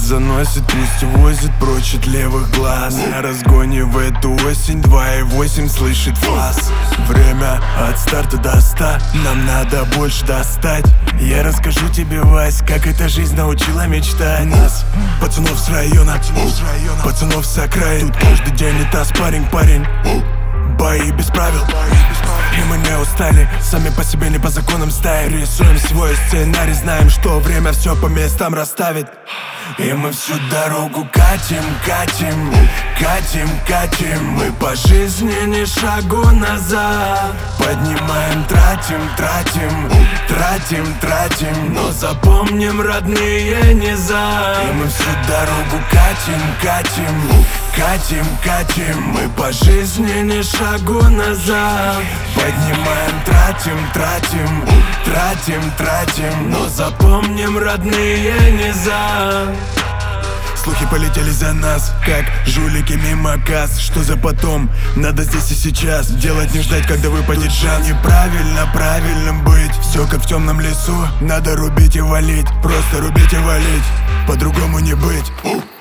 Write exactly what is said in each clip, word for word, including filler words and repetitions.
заносит, пусть увозит прочь от левых глаз. На разгоне в эту осень два и восемь слышит фас. Время от старта до ста, нам надо больше достать. Я расскажу тебе, Вась, как эта жизнь научила мечтать. Нас, пацанов с района, пацанов с окраин. Тут каждый день это спарринг, парень. Бои без правил, и мы не устали. Сами по себе, не по законам стаи. Рисуем свой сценарий, знаем, что время все по местам расставит. И мы всю дорогу катим, катим, катим, катим. Мы по жизни ни шагу назад. Поднимаем, тратим, тратим, тратим, тратим. Но запомним, родные, не за. И мы всю дорогу катим, катим, катим, катим. Мы по жизни ни шагу назад. Поднимаем, тратим, тратим, тратим, тратим. Но запомним, родные, не за. Слухи полетели за нас, как жулики мимо касс. Что за потом? Надо здесь и сейчас делать, не ждать, когда выпадет шанс. Неправильно, правильным быть, все как в темном лесу. Надо рубить и валить, просто рубить и валить, по-другому не быть.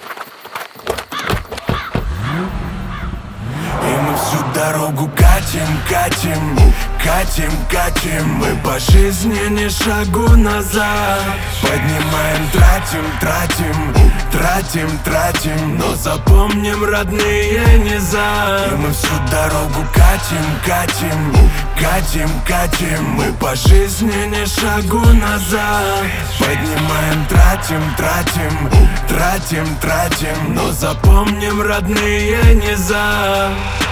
Всю дорогу катим, катим, катим, катим. Мы по жизни ни шагу назад. Поднимаем, тратим, тратим, тратим, тратим. Но запомним, родные, не за. И мы всю дорогу катим, катим, катим, катим. Мы по жизни ни шагу назад. Поднимаем, тратим, тратим, тратим, тратим. Но запомним, родные, не за.